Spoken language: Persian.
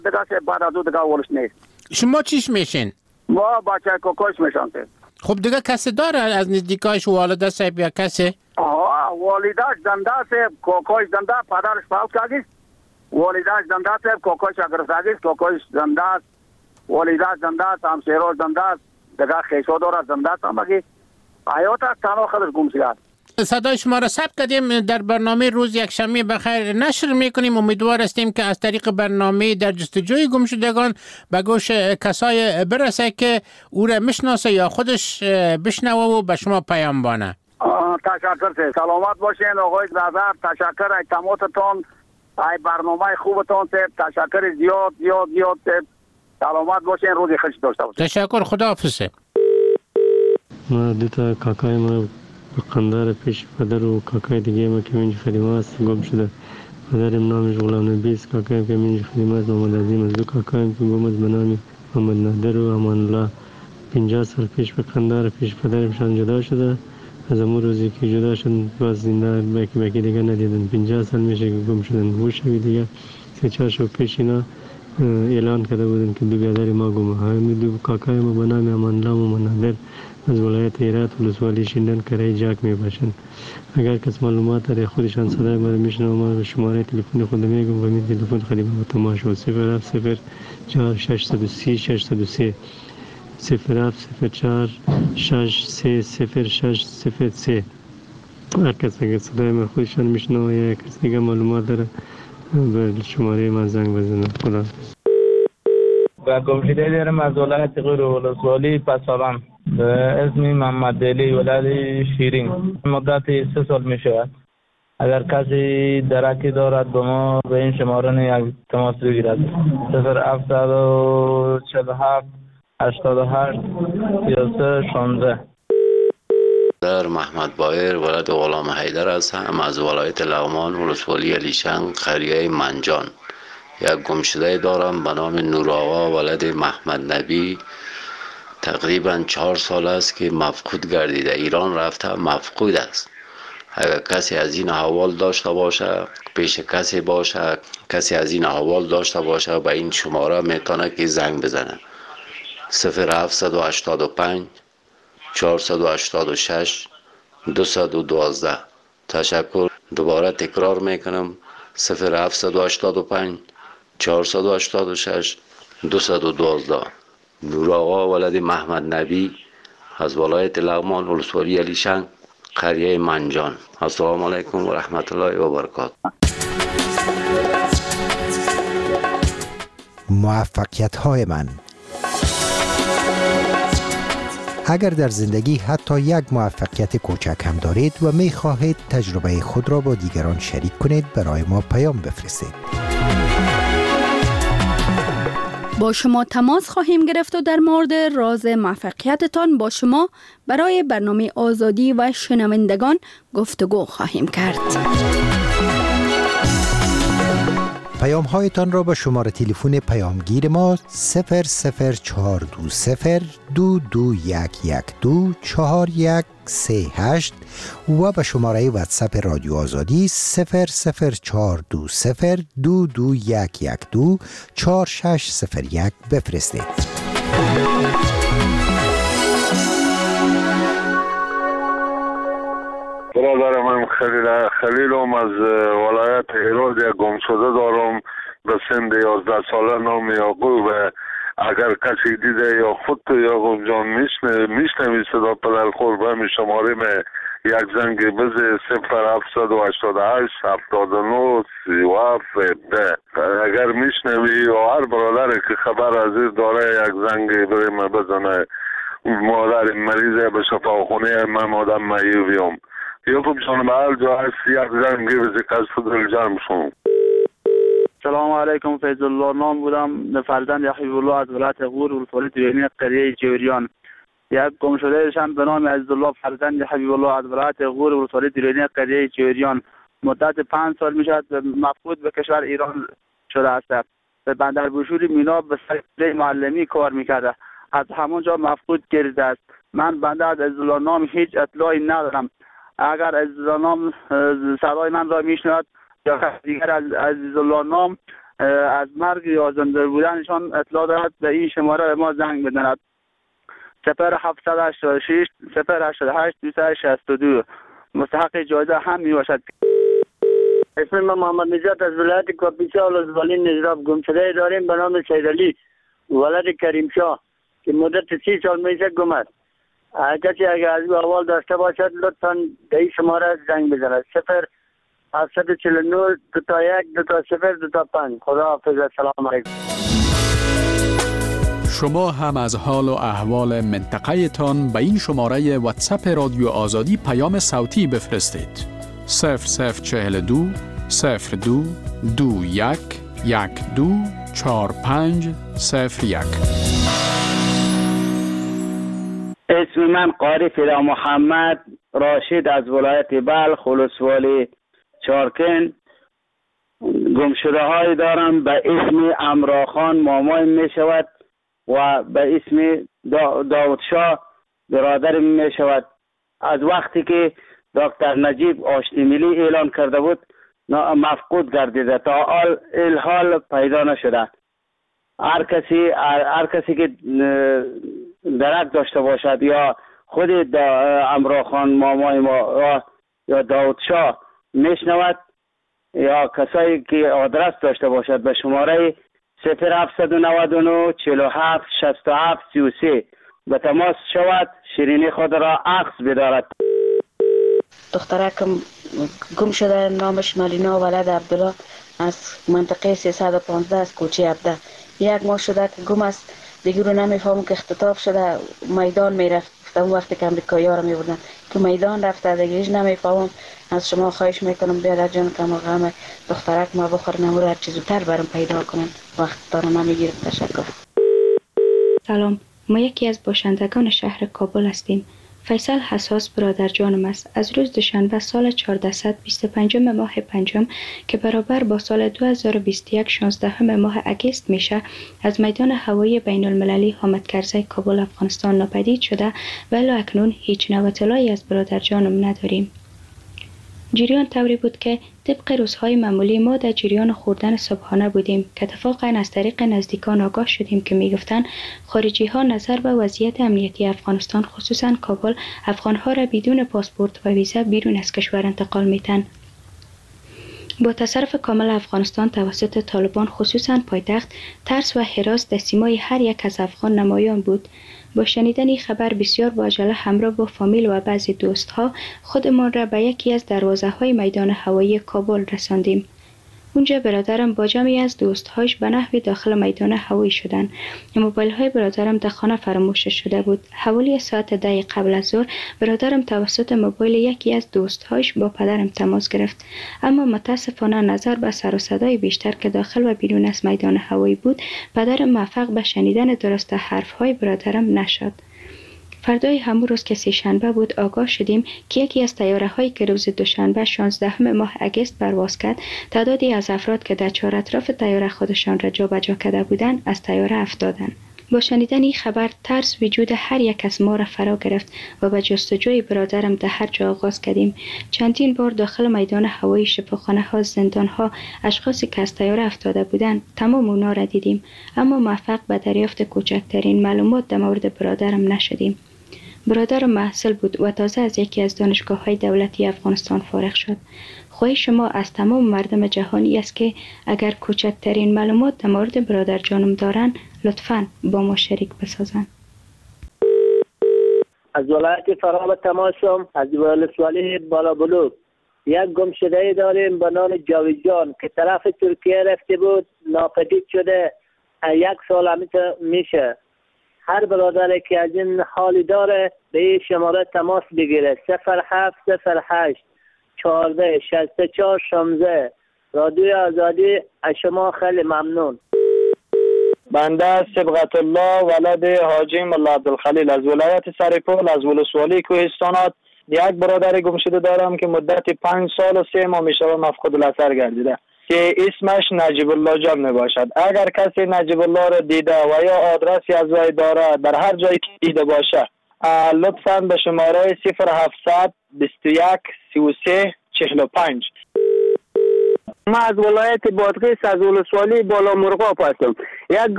دیگه بعد از دیگه ولش نیست. شما چیش میشین؟ ما بچه کوکوش میشن. خب دیگه کسی داره از نزدیکایش والده صاحب یا کسی؟ والدهش زنده است، کوکوش زنده، پدرش فوت کرده. والدهش زنده است، کوکوش اگرساگی، کوکوش زنده است، والدهش زنده است، همسایه‌اش زنده است، دیگه خیشو داره زنده است، مگه حیات تنها خودش گم شده. صدای شما را ثبت کردیم، در برنامه روز یکشنبه بخیر نشر میکنیم. امیدوار هستیم که از طریق برنامه در جستجوی گمشدگان به گوش کسای برسه که او را میشناسه یا خودش بشنوه و به شما پیام بانه. تشکر. سلامت باشین آقای نظر. تشکر اعتمادتون، ای برنامه خوبتون. تشکر زیاد. سلامت باشین، روزی خوش داشته باشین. تشکر. خداحافظ. ما دوتا کاکای ما قندار پیش پدر و کاکای دیگه ما که منج خدمه است گم شده. پدرم نامش غلام نبی است، کاکایم که منج خدمه است محمد عظیم است. دو کاکایم که گم است به نام محمد نادر و امان الله. 50 سال پیش به قندار پیش پدرمشان جدا شده. از امون روزی که جدا شد باز زنده بکی دیگه ندیدن. 50 سال میشه که گم شدن. گوشوی دیگه 3-4 شب پیش اینا اعلان کرده بودن که دو برادر ما گم. همین دو کاکای ما به نام امان الله و محمد نادر از ولایت هرات ولسوالی شیندن کرای جاک میباشند. اگر کس معلومات داره خودشان صدای ما میشنه و ما شماره تلفن خود میگم و می تلفن خدمت تماشا 070 4630 603 070 4630 هر کس اگر صدای ما خودشان میشنه یا کس دیگه معلومات داره به شماره من زنگ بزنه. خدا و گمشده دارم از ولایت غور ولسوالی پسابم به اسم محمد علی ولد شیرین. مدت 3 سال می شود. اگر کسی درکی دارد به ما به این شماره یک تماس بگیرد. 0747 88 33 16. در محمد بایر ولد غلام حیدر هستم از ولایت لغمان ولسوالی علیشنگ قریه منجان. یک گمشده دارم به نام نور آقا ولد محمد نبی. تقریبا 4 سال است که مفقود گردیده. ایران رفته مفقود است. اگر کسی از این احوال داشته باشه، پیش کسی باشه، کسی از این احوال داشته باشه به این شماره میتونه که زنگ بزنه. 0785 486 212. تشکر. دوباره تکرار میکنم 0785 486 212. نور آقا ولد محمد نبی از ولایت لغمان ولسوالی علیشنگ قریه منجان. السلام علیکم و رحمت الله و برکاته. موفقیت های من. اگر در زندگی حتی یک موفقیت کوچک هم دارید و می خواهید تجربه خود را با دیگران شریک کنید، برای ما پیام بفرستید. با شما تماس خواهیم گرفت و در مورد راز موفقیتتان با شما برای برنامه آزادی و شنوندگان گفتگو خواهیم کرد. پیام هایتان را به شماره تلفن پیامگیر ما 00420 2211 4138 و به شماره واتساپ رادیو آزادی 00420 2211 4601 بفرستید. برادر من خلیلم از ولایت هرات یک گمشده دارم به سن 11 ساله نام یعقوب. اگر کسی دیده یا خود یعقوب جان میشنوی صدا پدر خور به همین شماره میں یک زنگ بزه 0788 79 37 اگر میشنوی و هر برادر که خبر از این داره یک زنگ بریم بزنه. مادر مریضه به شفاخونه من آدم معیوبیم. یعقوب جان به هر جا هست یک زنگ بزه که از فضل جرم شون. سلام علیکم. فیض الله نام بودم، فرزند حبیب الله از ولایت غور ولسوالی دیرینی قریه جوریان. یک گمشدهشان به نام عزیزالله فرزند حبیب الله از ولایت غور ولسوالی دیرینی قریه جوریان. مدت 5 سال میشد مفقود به کشور ایران شده است. به بندر بوشوری مینا به سر معلمی کار میکرده. از همونجا مفقود گردیده است. من بنده از عزیزالله نام هیچ اطلاعی ندارم. اگر عزیزالله نام صدای من را میشنود یا دیگر از عزیزالله نام از مرگ یا زنده بودنشان اطلاع دارد به این شماره به ما زنگ بزند 0786 088 262 مستحق جایزه هم می باشد. اسم من محمد نجات از ولایت کاپیسا ولسوالی نجراب گم شده داریم به نام سیدعلی ولد کریم شاه که مدت 30 سال میشه گم است. کسی اگر از او احوال داشته باشد لطفاً به این شماره زنگ بزند 0749 221 220 خدا حافظ. السلام علیکم. شما هم از حال و احوال منطقه تان به این شماره واتساپ رادیو آزادی پیام صوتی بفرستید. 0042 02 21 12 4501. اسم من قاری فدا محمد راشد از ولایت بلخ ولسوالی چارکن. گمشده های دارم به اسم امراخان مامای می شود و به اسم داود شاه برادر می شود. از وقتی که دکتر نجیب آشتی ملی اعلان کرده بود مفقود گردیده تا الحال پیدا نشده. هر کسی که درک داشته باشد یا خود امراخان مامای ما یا داود شاه میشنود یا کسایی که آدرس داشته باشد به شماره 0799 47 67 33 به تماس شود. شیرینی خود را عکس بدارد. دخترکم گم شده نامش ملینا ولد عبدالله از منطقه 315 از کوچه عبده. 1 ماه شده که گم است. دیگه رو نمیفهمم که اختطاف شده میدان میرفت. اون وقتی که امریکایی ها رو میبردن که میدان رفته دیگه نمیفهمم. از شما خواهش میکنم بیادر جان که ما غم دخترک ما بخور نمور هر چیز زودتر برام پیدا کنن. وقت دارم نمیگیرم. تشکر. سلام، ما یکی از باشندگان شهر کابل هستیم. فیصل حساس برادر جانم است. از روز دوشنبه سال 1425 ماه پنجم که برابر با سال 2021 16 ماه اگست میشه از میدان هوایی بین المللی حامد کرزی کابل افغانستان ناپدید شده و الی اکنون هیچ نوع اطلاعی از برادر جانم نداریم. جریان طوری بود که طبق روزهای معمولی ما در جریان خوردن صبحانه بودیم که اتفاقا از طریق نزدیکان آگاه شدیم که میگفتند خارجی ها نظر به وضعیت امنیتی افغانستان خصوصا کابل افغانها را بدون پاسپورت و ویزا بیرون از کشور انتقال میتن. با تصرف کامل افغانستان توسط طالبان خصوصا پایتخت ترس و هراس در سیمای هر یک از افغان نمایان بود. با شنیدن این خبر بسیار با عجله همراه با فامیل و بعضی دوستها خودمان را به یکی از دروازه های میدان هوایی کابل رساندیم. اونجا برادرم با جمعی از دوستهاش به نحوی داخل میدان هوایی شدند. موبایل های برادرم در خانه فراموش شده بود. حوالی ساعت 10 قبل از ظهر برادرم توسط موبایل یکی از دوستهاش با پدرم تماس گرفت، اما متاسفانه نظر به سر و صدای بیشتر که داخل و بیرون از میدان هوایی بود پدرم موفق به شنیدن درست حرف های برادرم نشد. فردای همون روز که سه‌شنبه بود آگاه شدیم که یکی از طیاره هایی که روز دوشنبه 16 ماه اگست پرواز کرد تعدادی از افراد که در چهار اطراف طیاره خودشان را جابجا کرده بودند از طیاره افتادند. با شنیدن این خبر ترس وجود هر یک از ما را فرا گرفت و به جستجوی برادرم در هر جا آغاز کردیم. چندین بار داخل میدان هوایی، شفاخانه ها، زندان ها، اشخاصی که از طیاره افتاده بودند تمام اونا را دیدیم، اما موفق به دریافت کوچکترین معلومات در مورد برادرم نشدیم. برادرم محصل بود و تازه از یکی از دانشگاه‌های دولتی افغانستان فارغ شد. خواهش شما از تمام مردم جهانی است که اگر کوچکترین معلومات در مورد برادر جانم دارن لطفاً با ما شریک بسازن. از ولایت فرا تماسم از ولسوالی بالا بلوک یک گمشده داریم به نام جاوید جان که طرف ترکیه رفته بود ناپدید شده. 1 سال همیشه میشه. هر برادری که از این حالی داره به این شماره تماس بگیره 0708 14 64 16. رادیو آزادی از شما خیلی ممنون. بنده صبغت الله ولد حاجی ملا عبدالخلیل از ولایت سرپل از ولسوالی کوهستانات یک برادر گمشده دارم که مدت 5 سال و 3 ماه میشه مفقود الاثر گردیده که اسمش نجیب الله جان می باشد. اگر کسی نجیب الله را دیده و یا آدرسی از وی داره در هر جایی که دیده باشه لطفاً به شماره 0700 21 33 45. ما از ولایت بادغیس از ولسوالی بالا مرغاب هستم. یک